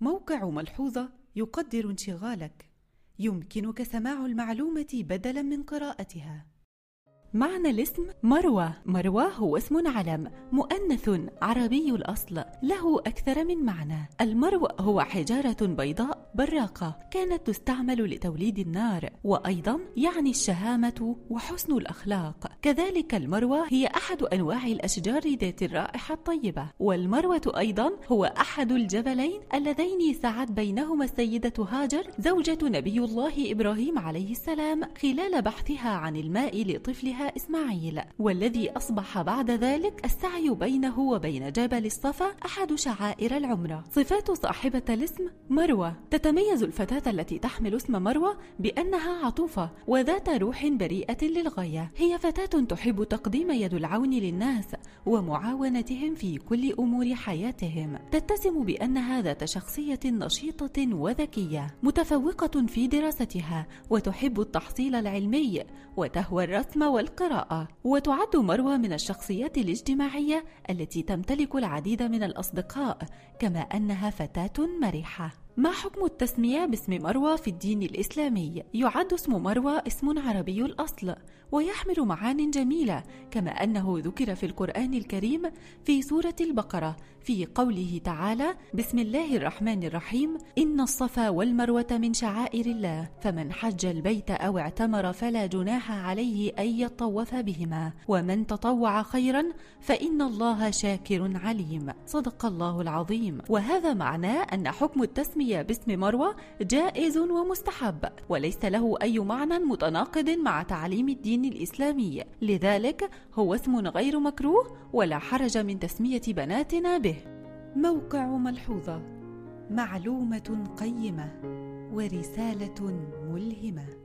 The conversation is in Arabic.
موقع ملحوظة يقدر انشغالك. يمكنك سماع المعلومة بدلاً من قراءتها. معنى الاسم مروة. مروة هو اسم علم مؤنث عربي الأصل له أكثر من معنى. المرو هو حجارة بيضاء براقة كانت تستعمل لتوليد النار، وأيضا يعني الشهامة وحسن الأخلاق. كذلك المروة هي أحد أنواع الأشجار ذات الرائحة الطيبة. والمروة أيضا هو أحد الجبلين اللذين سعت بينهما السيدة هاجر زوجة نبي الله إبراهيم عليه السلام خلال بحثها عن الماء لطفلها إسماعيل، والذي أصبح بعد ذلك السعي بينه وبين جبل الصفا أحد شعائر العمرة. صفات صاحبة الاسم مروة: تتميز الفتاة التي تحمل اسم مروة بأنها عطوفة وذات روح بريئة للغاية. هي فتاة تحب تقديم يد العون للناس ومعاونتهم في كل أمور حياتهم. تتسم بأنها ذات شخصية نشيطة وذكية، متفوقة في دراستها وتحب التحصيل العلمي وتهوى الرسم والقراءة. وتعد مروة من الشخصيات الاجتماعية التي تمتلك العديد من الأصدقاء، كما أنها فتاة مرحة. ما حكم التسمية باسم مروة في الدين الإسلامي؟ يعد اسم مروة اسم عربي الأصل ويحمل معان جميلة، كما أنه ذكر في القرآن الكريم في سورة البقرة في قوله تعالى: بسم الله الرحمن الرحيم، إن الصفا والمروة من شعائر الله، فمن حج البيت أو اعتمر فلا جناح عليه أن يطوف بهما، ومن تطوع خيرا فإن الله شاكر عليم. صدق الله العظيم. وهذا معناه أن حكم التسمية باسم مروة جائز ومستحب، وليس له أي معنى متناقض مع تعليم الدين الإسلامي، لذلك هو اسم غير مكروه ولا حرج من تسمية بناتنا به. موقع ملحوظة، معلومة قيمة ورسالة ملهمة.